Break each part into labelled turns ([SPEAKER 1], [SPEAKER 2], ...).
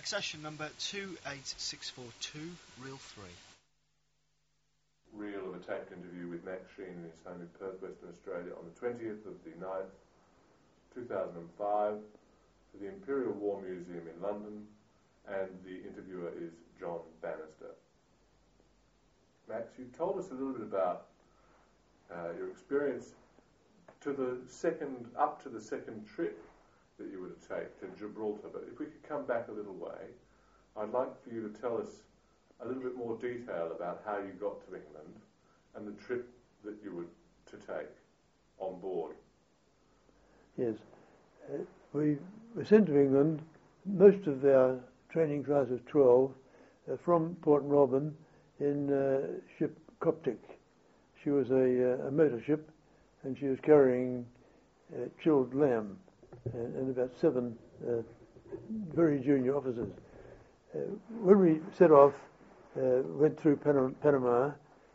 [SPEAKER 1] Accession number 28642, reel 3.
[SPEAKER 2] Reel of attack interview with Max Sheen in his home in Perth, Western Australia on the 20th of the 9th, 2005, to the Imperial War Museum in London, and the interviewer is John Bannister. Max, you told us a little bit about your experience up to the second trip that you were to take to Gibraltar, but if we could come back a little way, I'd like for you to tell us a little bit more detail about how you got to England and the trip that you were to take on board.
[SPEAKER 3] Yes. We were sent to England, most of our training class of 12, from Port Melbourne in ship Coptic. She was a motor ship, and she was carrying chilled lamb and about 7 very junior officers. When we set off, went through Panama,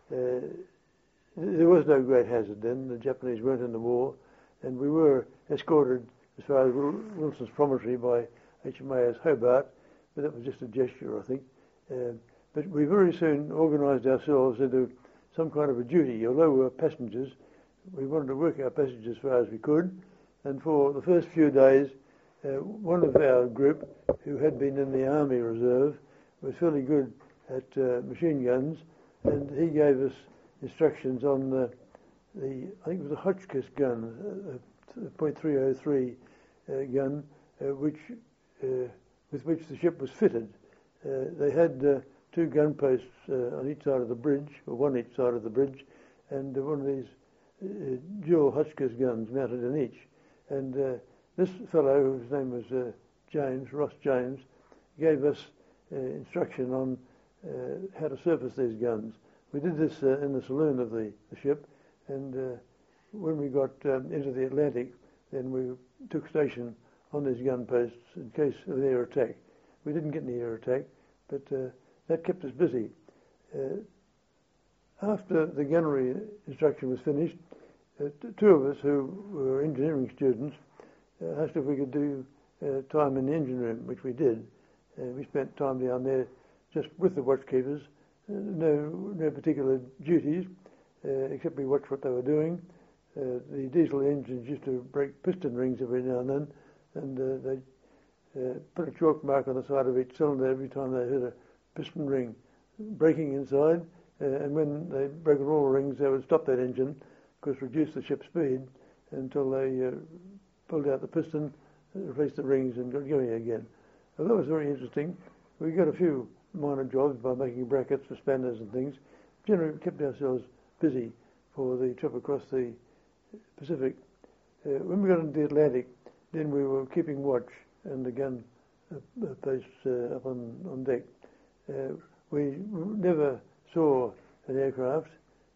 [SPEAKER 3] there was no great hazard then. The Japanese weren't in the war, and we were escorted as far as Wilson's Promontory by HMAS Hobart, but that was just a gesture, I think. But we very soon organised ourselves into some kind of a duty. Although we were passengers, we wanted to work our passage as far as we could, and for the first few days, one of our group, who had been in the Army Reserve, was fairly good at machine guns, and he gave us instructions on the I think it was a Hotchkiss gun, a .303 gun, with which the ship was fitted. They had 2 gun posts on each side of the bridge, or one each side of the bridge, and one of these dual Hotchkiss guns mounted in each. And this fellow, whose name was Ross James, gave us instruction on how to surface these guns. We did this in the saloon of the ship, and when we got into the Atlantic, then we took station on these gun posts in case of air attack. We didn't get any air attack, but that kept us busy. After the gunnery instruction was finished, 2 of us who were engineering students asked if we could do time in the engine room, which we did. We spent time down there just with the watchkeepers, no particular duties, except we watched what they were doing. The diesel engines used to break piston rings every now and then, and they put a chalk mark on the side of each cylinder every time they hit a piston ring breaking inside, and when they broke all the rings, they would stop that engine, of course reduce the ship's speed until they pulled out the piston, replaced the rings, and got going again. Well, that was very interesting. We got a few minor jobs by making brackets for spanners and things. Generally, we kept ourselves busy for the trip across the Pacific. When we got into the Atlantic, then we were keeping watch and the gun posts up on deck. We never saw an aircraft.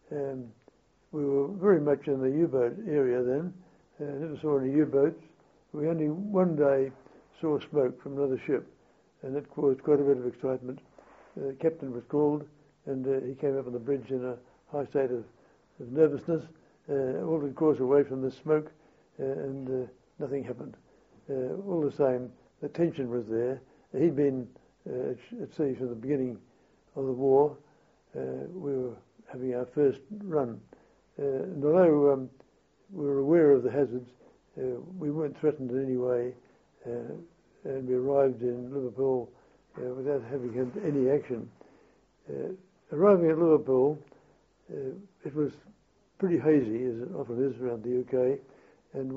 [SPEAKER 3] We were very much in the U-boat area then. Never saw any U-boats. We only one day saw smoke from another ship, and that caused quite a bit of excitement. The captain was called, and he came up on the bridge in a high state of nervousness. All the course away from the smoke, and nothing happened. All the same, the tension was there. He'd been at sea from the beginning of the war. We were having our first run. And although we were aware of the hazards, we weren't threatened in any way, and we arrived in Liverpool without having had any action. Arriving at Liverpool, it was pretty hazy, as it often is around the UK, and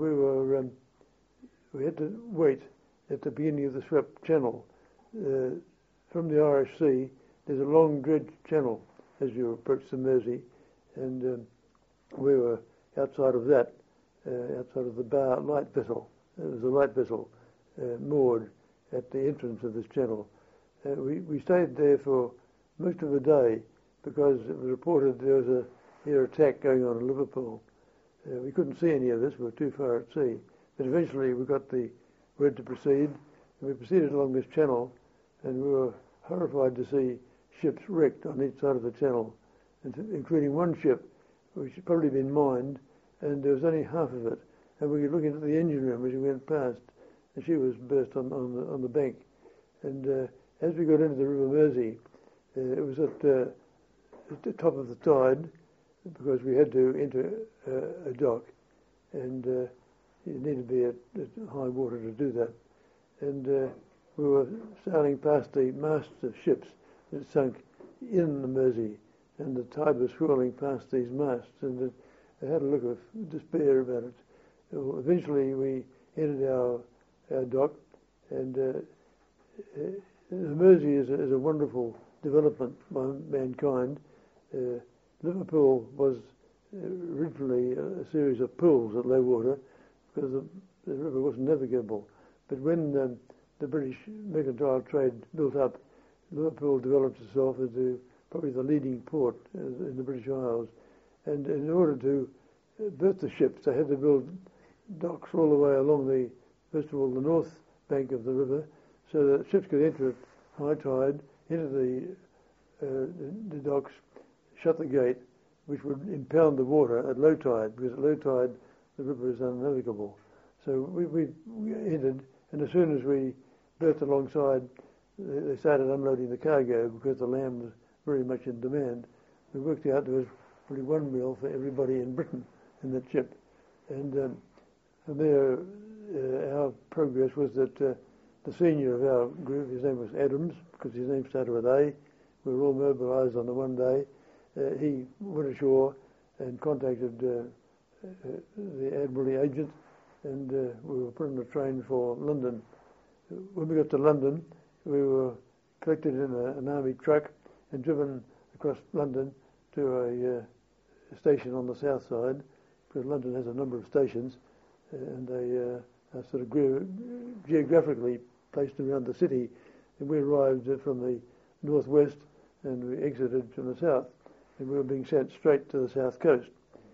[SPEAKER 3] we had to wait at the beginning of the Swep Channel. From the Irish Sea, there's a long dredge channel as you approach the Mersey, and we were outside of that, outside of the Bar light vessel. There was a light vessel moored at the entrance of this channel. We stayed there for most of the day because it was reported there was a air attack going on in Liverpool. We couldn't see any of this, we were too far at sea. But eventually we got the word to proceed, and we proceeded along this channel, and we were horrified to see ships wrecked on each side of the channel, including one ship which had probably been mined, and there was only half of it. And we could look into the engine room as we went past, and she was burst on the bank. And as we got into the River Mersey, it was at the top of the tide because we had to enter a dock, and you needed to be at high water to do that. And we were sailing past the masts of ships that sunk in the Mersey, and the tide was swirling past these masts, and I had a look of despair about it. Eventually we entered our dock, and the Mersey is a wonderful development by mankind. Liverpool was originally a series of pools at low water because the river wasn't navigable. But when the British mercantile trade built up, Liverpool developed itself into probably the leading port in the British Isles. And in order to berth the ships, they had to build docks all the way along first of all, the north bank of the river, so that ships could enter at high tide, into the docks, shut the gate, which would impound the water at low tide, because at low tide the river is unnavigable. So we entered, and as soon as we berthed alongside, they started unloading the cargo because the lamb was very much in demand. We worked out there was only one meal for everybody in Britain in that ship. And from there, our progress was that the senior of our group, his name was Adams, because his name started with A. We were all mobilised on the one day. He went ashore and contacted the Admiralty agent, and we were put on a train for London. When we got to London, we were collected in an army truck and driven across London to a station on the south side, because London has a number of stations, and they are sort of geographically placed around the city. And we arrived from the northwest, and we exited from the south, and we were being sent straight to the south coast.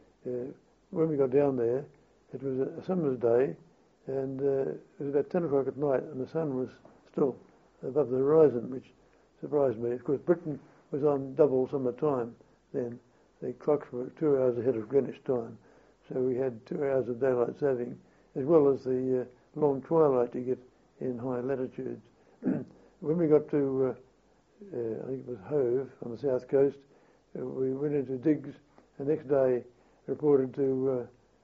[SPEAKER 3] When we got down there, it was a summer's day, and it was about 10 o'clock at night, and the sun was still above the horizon, which surprised me. Of course, Britain was on double summer time then. The clocks were 2 hours ahead of Greenwich time, so we had 2 hours of daylight saving, as well as the long twilight you get in high latitudes. When we got to, I think it was Hove on the south coast, we went into digs, and the next day reported to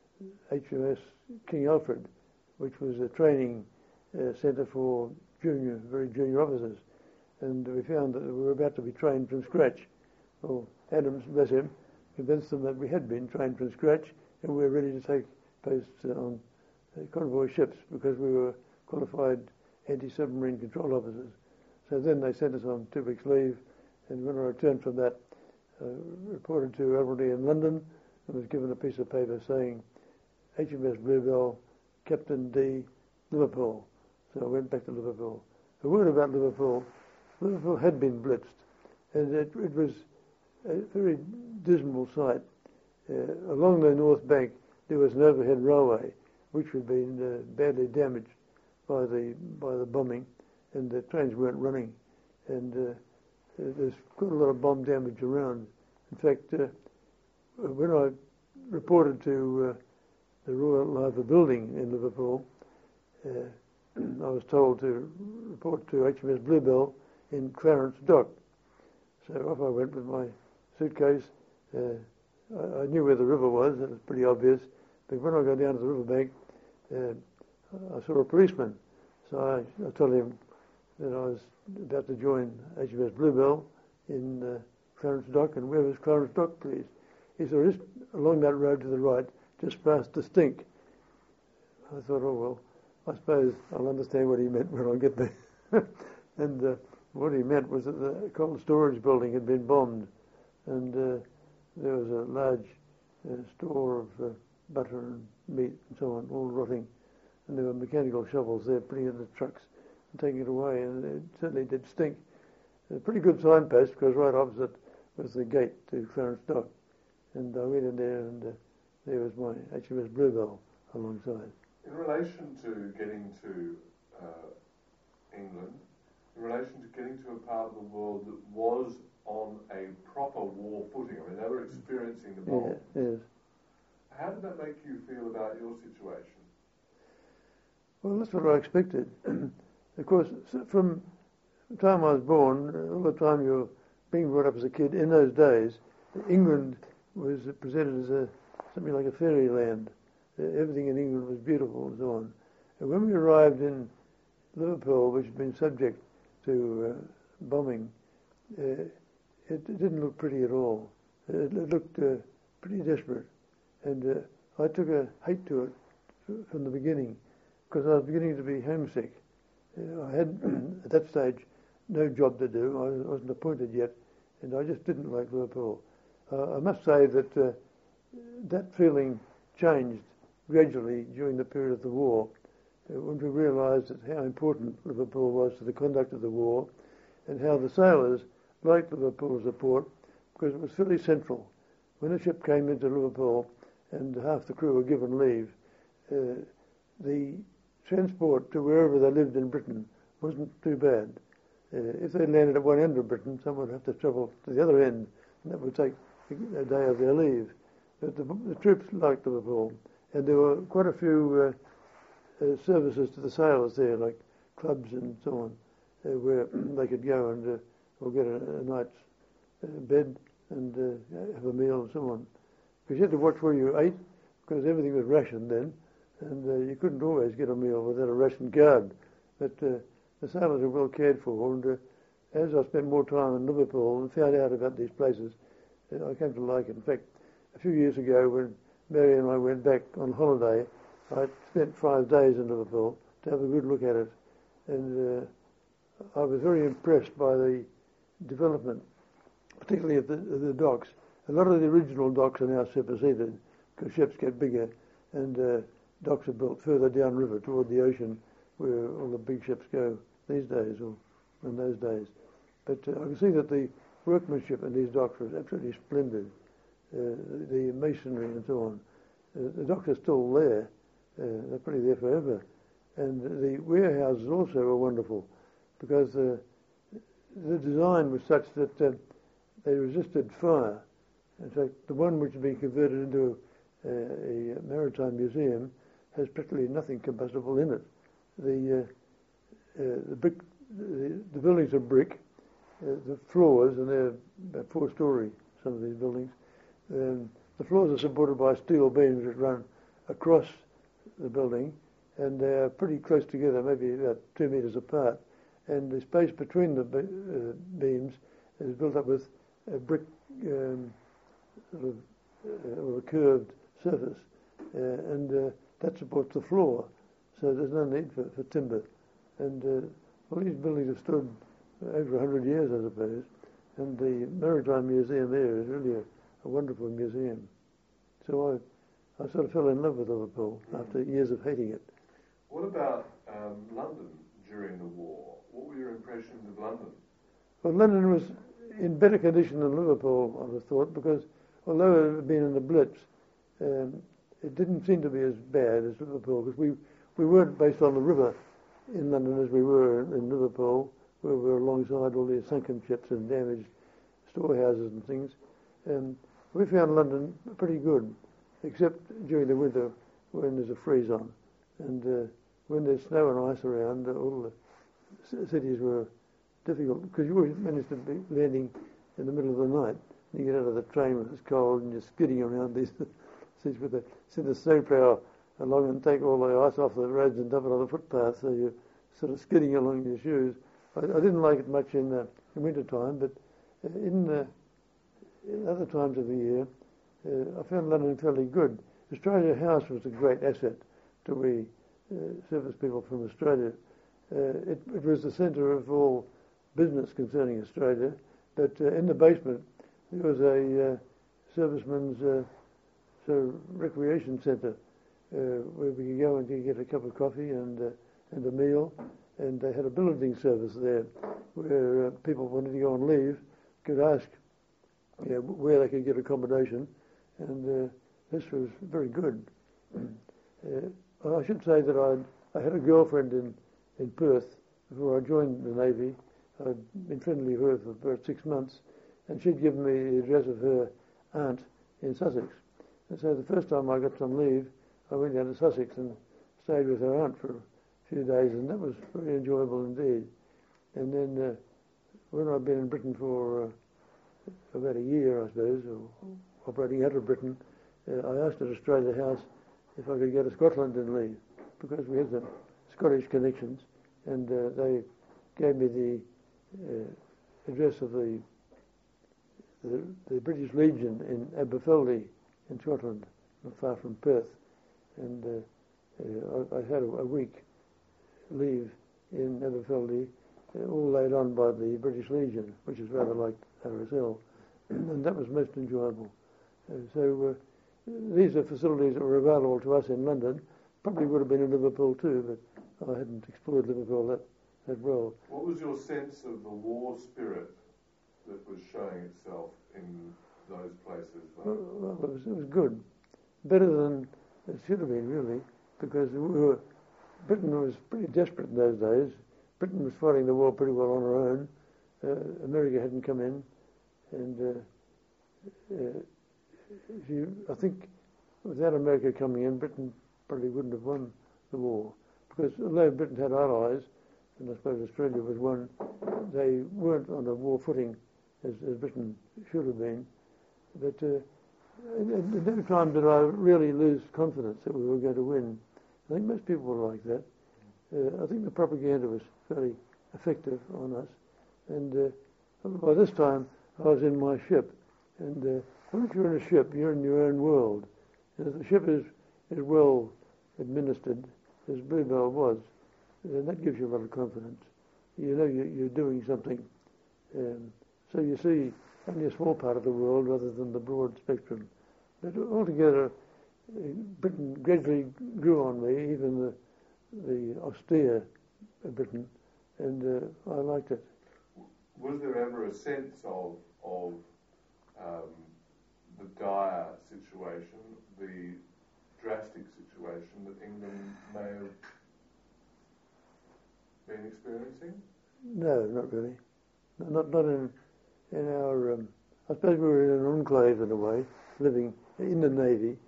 [SPEAKER 3] HMS King Alfred, which was a training centre for very junior officers, and we found that we were about to be trained from scratch. Well, Adams, bless him, convinced them that we had been trained from scratch, and we were ready to take posts on convoy ships because we were qualified anti-submarine control officers. So then they sent us on 2 weeks' leave, and when I returned from that, reported to Admiralty in London, and was given a piece of paper saying HMS Bluebell, Captain D, Liverpool. So I went back to Liverpool. A word about Liverpool. Liverpool had been blitzed, and it was a very dismal sight. Along the north bank there was an overhead railway which had been badly damaged by the bombing, and the trains weren't running, and there's quite a lot of bomb damage around. In fact, when I reported to the Royal Liver Building in Liverpool, I was told to report to HMS Bluebell in Clarence Dock. So off I went with my suitcase. I knew where the river was, it was pretty obvious, but when I got down to the riverbank, I saw a policeman. So I told him that I was about to join HMS Bluebell in Clarence Dock, and where was Clarence Dock, please? He said, just along that road to the right, just past the Stink. I thought, oh well, I suppose I'll understand what he meant when I get there. And what he meant was that the cold storage building had been bombed, and there was a large store of butter and meat and so on, all rotting, and there were mechanical shovels there putting it in the trucks and taking it away, and it certainly did stink. A pretty good signpost, because right opposite was the gate to Clarence Dock, and I went in there, and there was my HMS Bluebell alongside.
[SPEAKER 2] In relation to getting to England, in relation to getting to a part of the world that was on a proper war footing, I mean, they were experiencing the bomb.
[SPEAKER 3] Yeah, yes.
[SPEAKER 2] How did that make you feel about your situation?
[SPEAKER 3] Well, that's what I expected. Of course, from the time I was born, all the time you were being brought up as a kid, in those days, England was presented as something like a fairyland. Everything in England was beautiful and so on. And when we arrived in Liverpool, which had been subject to bombing, it didn't look pretty at all. It looked pretty desperate. And I took a hate to it from the beginning, because I was beginning to be homesick. I had, at that stage, no job to do. I wasn't appointed yet, and I just didn't like Liverpool. I must say that that feeling changed gradually during the period of the war, when we realised that how important Liverpool was to the conduct of the war, and how the sailors liked Liverpool as a port, because it was fairly central. When a ship came into Liverpool and half the crew were given leave, the transport to wherever they lived in Britain wasn't too bad. If they landed at one end of Britain, someone would have to travel to the other end, and that would take a day of their leave. But the troops liked Liverpool, and there were quite a few services to the sailors there, like clubs and so on, where they could go and or get a night's bed and have a meal and so on. Because you had to watch where you ate, because everything was rationed then, and you couldn't always get a meal without a ration card. But the sailors were well cared for, and as I spent more time in Liverpool and found out about these places, I came to like it. In fact, a few years ago when Mary and I went back on holiday, I spent 5 days in Liverpool to have a good look at it, and I was very impressed by the development, particularly of the docks. A lot of the original docks are now superseded because ships get bigger, and docks are built further downriver toward the ocean, where all the big ships go these days, or in those days. But I can see that the workmanship in these docks was absolutely splendid. The masonry and so on. The docks are still there. They're pretty there forever. And the warehouses also were wonderful, because the design was such that they resisted fire. In fact, the one which has been converted into a maritime museum has practically nothing combustible in it. The buildings are brick. The floors, and they're about 4-storey, some of these buildings. The floors are supported by steel beams that run across the building, and they're pretty close together, maybe about 2 metres apart. And the space between the beams is built up with a brick or a curved surface, and that supports the floor, so there's no need for timber. And all these buildings have stood over 100 years, I suppose, and the Maritime Museum there is really a wonderful museum. So I sort of fell in love with Liverpool after years of hating it.
[SPEAKER 2] What about London during the war? What were your impressions of London?
[SPEAKER 3] Well, London was in better condition than Liverpool, I would have thought, because although it had been in the Blitz, it didn't seem to be as bad as Liverpool, because we weren't based on the river in London as we were in Liverpool, where we were alongside all these sunken ships and damaged storehouses and things. We found London pretty good, except during the winter when there's a freeze on. And when there's snow and ice around, all the cities were difficult, because you always managed to be landing in the middle of the night. You get out of the train when it's cold and you're skidding around these cities with send the snowplow along and take all the ice off the roads and dump it on the footpath, so you're sort of skidding along in your shoes. I didn't like it much in winter time, but in other times of the year, I found London fairly good. Australia House was a great asset to we service people from Australia. It was the centre of all business concerning Australia, but in the basement there was a servicemen's sort of recreation centre where we could go and get a cup of coffee and a meal, and they had a billeting service there where people wanted to go on leave could ask where they could get accommodation, and this was very good. I should say that I had a girlfriend in Perth before I joined the Navy. I'd been friendly with her for about 6 months, and she'd given me the address of her aunt in Sussex. And so the first time I got some leave, I went down to Sussex and stayed with her aunt for a few days, and that was very enjoyable indeed. And then when I'd been in Britain for about a year, I suppose, or operating out of Britain, I asked at Australia House if I could go to Scotland and leave, because we had the Scottish connections, and they gave me the address of the British Legion in Aberfeldy in Scotland, not far from Perth, and I had a week leave in Aberfeldy, all laid on by the British Legion, which is rather like RSL, and that was most enjoyable. So these are facilities that were available to us in London. Probably would have been in Liverpool too, but I hadn't explored Liverpool that well.
[SPEAKER 2] What was your sense of the war spirit that was showing itself in those places?
[SPEAKER 3] Well, it was good. Better than it should have been, really, because Britain was pretty desperate in those days. Britain was fighting the war pretty well on her own. America hadn't come in, and I think without America coming in, Britain probably wouldn't have won the war, because although Britain had allies, and I suppose Australia was one, they weren't on a war footing as Britain should have been. But at no time did I really lose confidence that we were going to win. I think most people were like that. I think the propaganda was fairly effective on us. And by this time, I was in my ship. And once you're in a ship, you're in your own world. And if the ship is well administered, as Bluebell was, then that gives you a lot of confidence. You know you're doing something. So you see only a small part of the world rather than the broad spectrum. But altogether, Britain gradually grew on me, even the austere Britain, and I liked it.
[SPEAKER 2] Was there ever a sense of the dire situation, the drastic situation that England may have been experiencing? No,
[SPEAKER 3] not really. Not in our. I suppose we were in an enclave in a way, living in the Navy.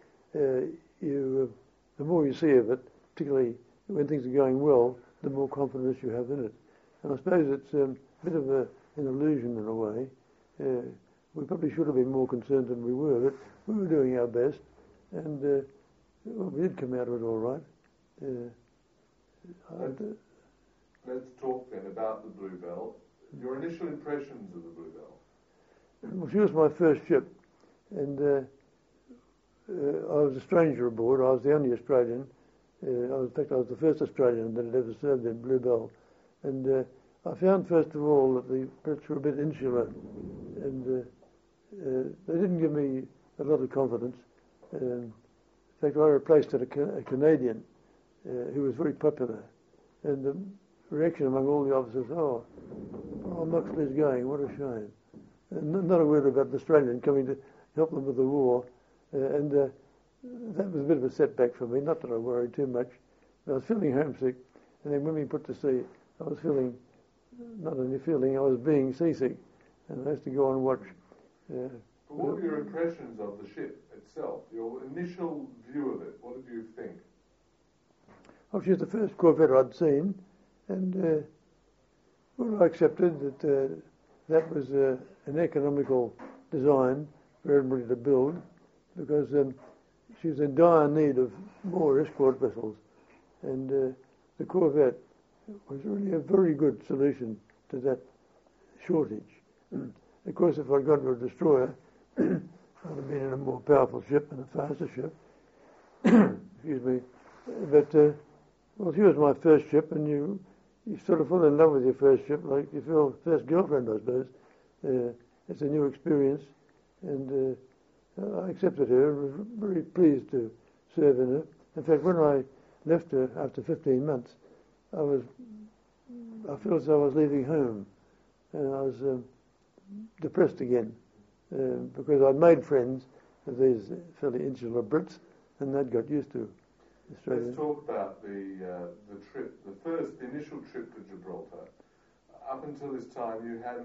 [SPEAKER 3] The more you see of it, particularly when things are going well, the more confidence you have in it. And I suppose it's a bit of an illusion in a way. We probably should have been more concerned than we were, but we were doing our best, and we did come out of it all right.
[SPEAKER 2] Let's talk then about the Bluebell. Your initial impressions of the Bluebell?
[SPEAKER 3] Well, she was my first ship, and I was a stranger aboard. I was the only Australian. In fact, I was the first Australian that had ever served in Bluebell. And I found, first of all, that the Brits were a bit insular, and they didn't give me a lot of confidence. In fact, I replaced a Canadian who was very popular, and the reaction among all the officers, oh, Moxley's going, what a shame. And not a word about the Australian coming to help them with the war, and that was a bit of a setback for me, not that I worried too much. But I was feeling homesick, and then when we put to sea, I was feeling, not only feeling, I was being seasick, and I used to go and watch.
[SPEAKER 2] But what were your impressions of the ship itself, your initial view of it? What did you think?
[SPEAKER 3] Well, she was the first Corvette I'd seen, and I accepted that that was an economical design for everybody to build, because she was in dire need of more escort vessels, and the Corvette was really a very good solution to that shortage. Of course, if I'd gone to a destroyer, I'd have been in a more powerful ship and a faster ship. Excuse me. But, well, she was my first ship, and you sort of fall in love with your first ship, like your first girlfriend, I suppose. It's a new experience, and I accepted her and was very pleased to serve in her. In fact, when I left her after 15 months, I felt as though I was leaving home, and I was depressed again, because I'd made friends with these fairly insular Brits, and they'd got used to Australia.
[SPEAKER 2] Let's talk about the trip, the initial trip to Gibraltar. Up until this time,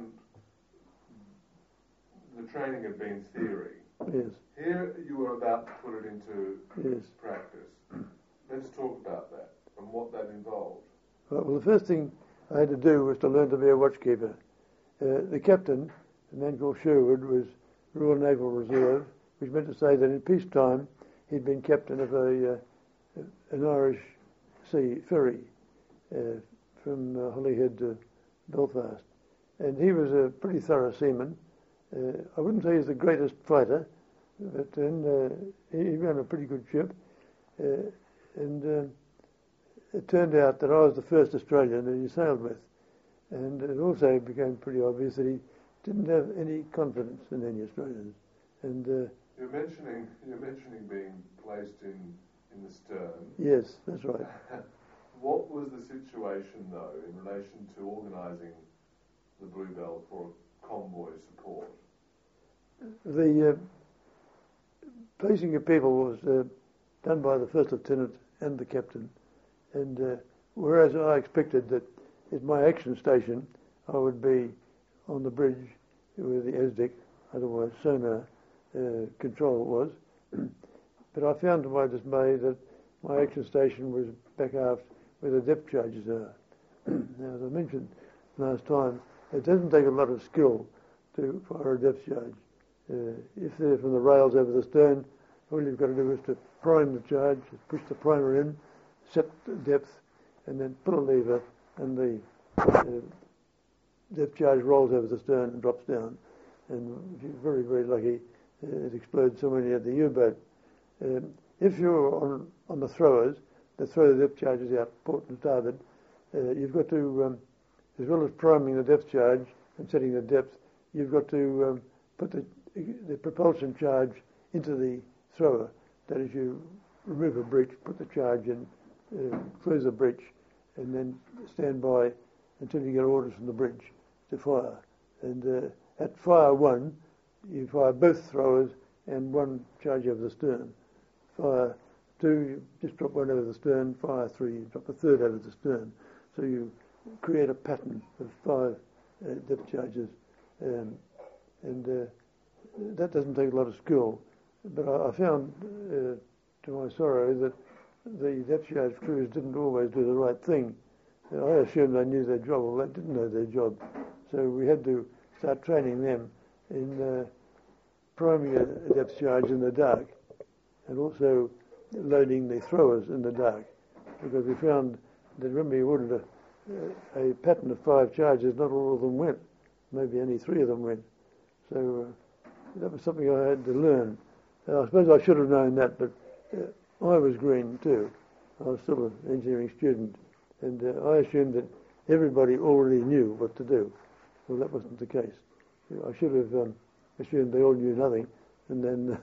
[SPEAKER 2] the training had been theory.
[SPEAKER 3] Yes.
[SPEAKER 2] Here you were about to put it into
[SPEAKER 3] yes.
[SPEAKER 2] practice. Let's talk about that and what that involved.
[SPEAKER 3] Well, the first thing I had to do was to learn to be a watchkeeper. The captain, a man called Sherwood, was Royal Naval Reserve, which meant to say that in peacetime he'd been captain of an Irish sea ferry from Holyhead to Belfast. And he was a pretty thorough seaman. I wouldn't say he's the greatest fighter, but then he ran a pretty good ship. And it turned out that I was the first Australian that he sailed with. And it also became pretty obvious that he didn't have any confidence in any Australians. And
[SPEAKER 2] you're mentioning being placed in the stern.
[SPEAKER 3] Yes, that's right.
[SPEAKER 2] What was the situation, though, in relation to organising the Bluebell for convoy support?
[SPEAKER 3] The placing of people was done by the first lieutenant and the captain. And whereas I expected that at my action station I would be on the bridge where the ASDIC, otherwise sonar, control was, but I found to my dismay that my action station was back aft where the depth charges are. Now, as I mentioned last time, it doesn't take a lot of skill to fire a depth charge. If they're from the rails over the stern, all you've got to do is to prime the charge, push the primer in, set the depth, and then pull a lever, and the depth charge rolls over the stern and drops down. And if you're very, very lucky, it explodes somewhere at the U-boat. If you're on the throwers that throw the depth charges out port and starboard, you've got to, as well as priming the depth charge and setting the depth, you've got to put the propulsion charge into the thrower. That is, you remove a breech, put the charge in, close the breech, and then stand by until you get orders from the bridge to fire. And at fire 1, you fire both throwers and one charge over the stern. Fire 2, you just drop one over the stern. Fire 3, you drop a third over the stern. So you create a pattern of 5 depth charges. And that doesn't take a lot of skill. But I found, to my sorrow, that the depth charge crews didn't always do the right thing. I assumed they knew their job. Well, they didn't know their job. So we had to start training them in priming a depth charge in the dark and also loading the throwers in the dark, because we found that when we ordered a pattern of 5 charges, not all of them went. Maybe only 3 of them went. So that was something I had to learn. I suppose I should have known that, but I was green too. I was still an engineering student, and I assumed that everybody already knew what to do. Well, that wasn't the case. I should have assumed they all knew nothing, and then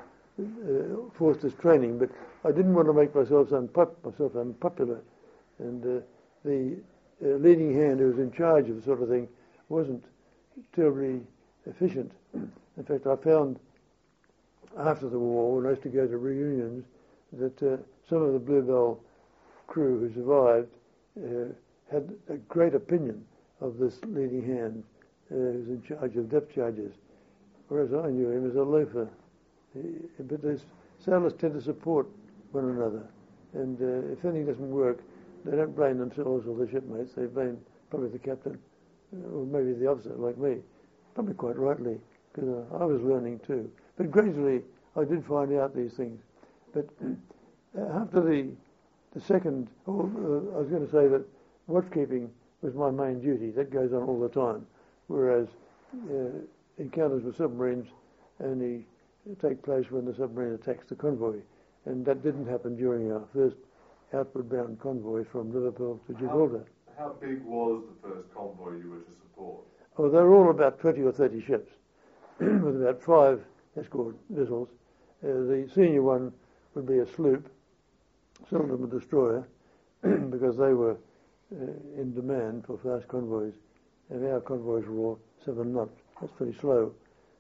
[SPEAKER 3] forced this training. But I didn't want to make myself unpopular, and the leading hand who was in charge of the sort of thing wasn't terribly efficient. In fact, I found after the war, when I used to go to reunions, that some of the Bluebell crew who survived had a great opinion of this leading hand who's in charge of depth charges, whereas I knew him as a loafer. But these sailors tend to support one another, and if anything doesn't work, they don't blame themselves or their shipmates. They blame probably the captain, or maybe the officer like me, probably quite rightly, because I was learning too. But gradually I did find out these things. But after the second, I was going to say that watchkeeping was my main duty. That goes on all the time, whereas encounters with submarines only take place when the submarine attacks the convoy, and that didn't happen during our first outward-bound convoy from Liverpool to Gibraltar.
[SPEAKER 2] How big was the first convoy you were to support?
[SPEAKER 3] Oh, they were all about 20 or 30 ships, with about 5 escort vessels. The senior one would be a sloop, seldom a destroyer, because they were in demand for fast convoys, and our convoys were all 7 knots. That's pretty slow.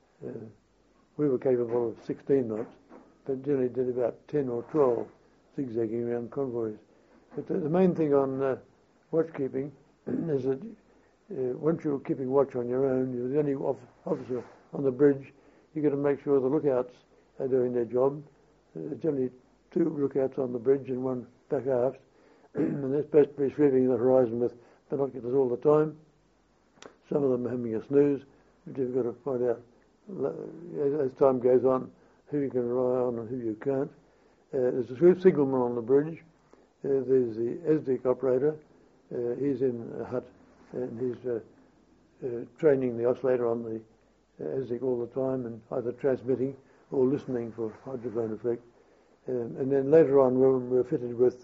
[SPEAKER 3] We were capable of 16 knots, but generally did about 10 or 12 zigzagging around convoys. But the main thing on watchkeeping is that once you're keeping watch on your own, you're the only officer on the bridge. You've got to make sure the lookouts are doing their job. Generally 2 lookouts on the bridge and 1 back aft, and they're supposed to be sweeping the horizon with binoculars all the time. Some of them are having a snooze, but you've got to find out as time goes on who you can rely on and who you can't. There's a signalman on the bridge. There's the ESDIC operator. He's in a hut and he's training the oscillator on the ESDIC all the time and either transmitting or listening for hydrophone effect. And then later on we're fitted with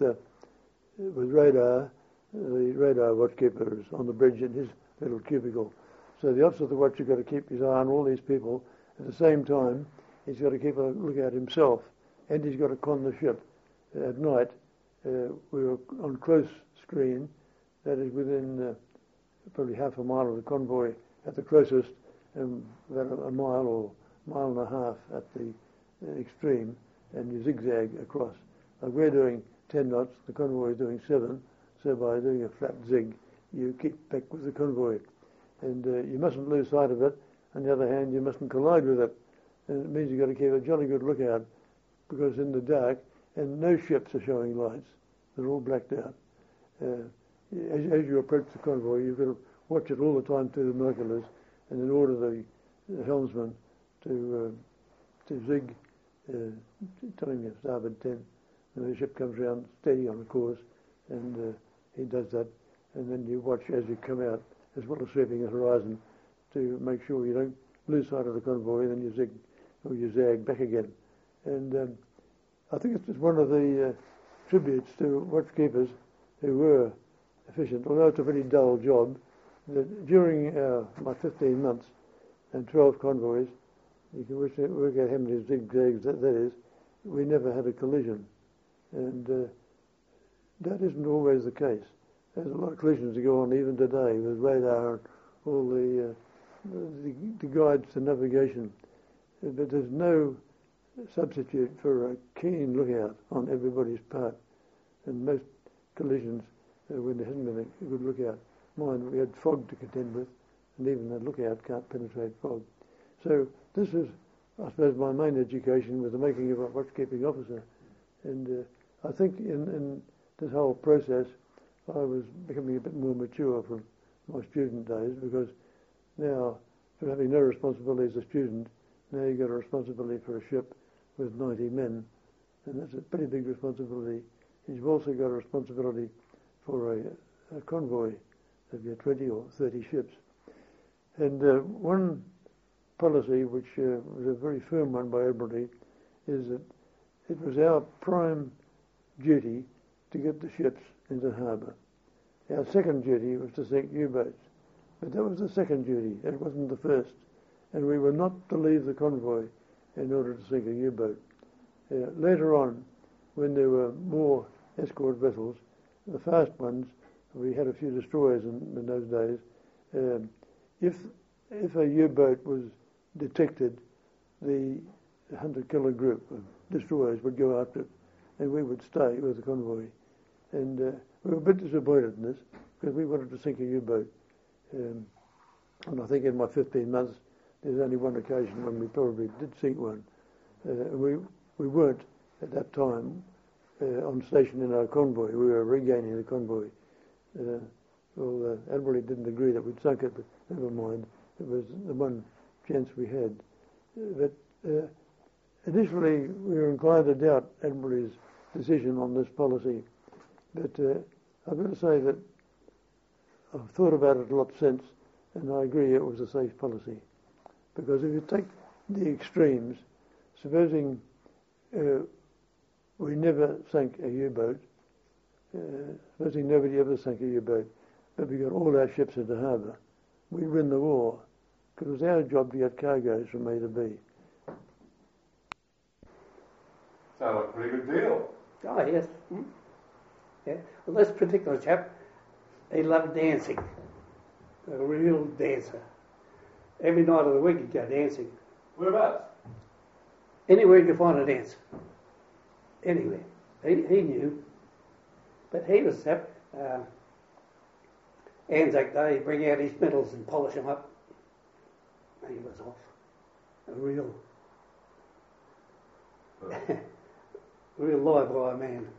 [SPEAKER 3] radar. The radar watchkeeper is on the bridge in his little cubicle. So the officer of the watch has got to keep his eye on all these people. At the same time, he's got to keep a lookout himself, and he's got to con the ship. At night, we were on close screen, that is within probably half a mile of the convoy at the closest, and about a mile or mile and a half at the extreme, and you zigzag across. Like we're doing 10 knots, the convoy is doing 7, so by doing a flat zig, you keep back with the convoy. And you mustn't lose sight of it. On the other hand, you mustn't collide with it. And it means you've got to keep a jolly good lookout, because in the dark, and no ships are showing lights, they're all blacked out. As you approach the convoy, you've got to watch it all the time through the binoculars, and then order the helmsman to zig, telling you starboard 10, and the ship comes round steady on the course, and he does that, and then you watch as you come out, as well as sweeping the horizon, to make sure you don't lose sight of the convoy, and then you zig or you zag back again. And I think it's just one of the tributes to watchkeepers who were efficient, although it's a very dull job. That during my 15 months and 12 convoys, you can work out how many zigzags that is, we never had a collision. And that isn't always the case. There's a lot of collisions that go on even today with radar and all the guides to navigation. But there's no substitute for a keen lookout on everybody's part. And most collisions, when there hasn't been a good lookout, mine, we had fog to contend with, and even the lookout can't penetrate fog. So this is, I suppose, my main education was the making of a watchkeeping officer. And I think in this whole process, I was becoming a bit more mature from my student days, because now, from having no responsibility as a student, now you've got a responsibility for a ship with 90 men, and that's a pretty big responsibility. You've also got a responsibility for a convoy of your 20 or 30 ships. And one policy, which was a very firm one by Admiralty, is that it was our prime duty to get the ships into harbour. Our second duty was to sink U-boats. But that was the second duty, it wasn't the first. And we were not to leave the convoy in order to sink a U-boat. Later on, when there were more escort vessels, the fast ones, we had a few destroyers in those days. If a U-boat was detected, the 100-killer group of destroyers would go after it, and we would stay with the convoy. And we were a bit disappointed in this, because we wanted to sink a U-boat. And I think in my 15 months, there's only one occasion when we probably did sink one. We weren't, at that time, on station in our convoy. We were regaining the convoy. Admiralty didn't agree that we'd sunk it, but never mind. It was the one chance we had. But initially, we were inclined to doubt Admiralty's decision on this policy. But I've got to say that I've thought about it a lot since, and I agree it was a safe policy. Because if you take the extremes, supposing we never sank a U-boat, supposing nobody ever sank a U-boat, but we got all our ships into harbour, we'd win the war, because it was our job to get cargoes from A to B.
[SPEAKER 2] Sounds like a pretty good deal.
[SPEAKER 4] Oh, yes. Hmm? Yeah. Well, this particular chap, he loved dancing. A real dancer. Every night of the week he'd go dancing.
[SPEAKER 2] Whereabouts?
[SPEAKER 4] Anywhere you could find a dance. Anywhere. He knew. But he was chap. Anzac Day, he'd bring out his medals and polish them up. And he was off. A real live wire man.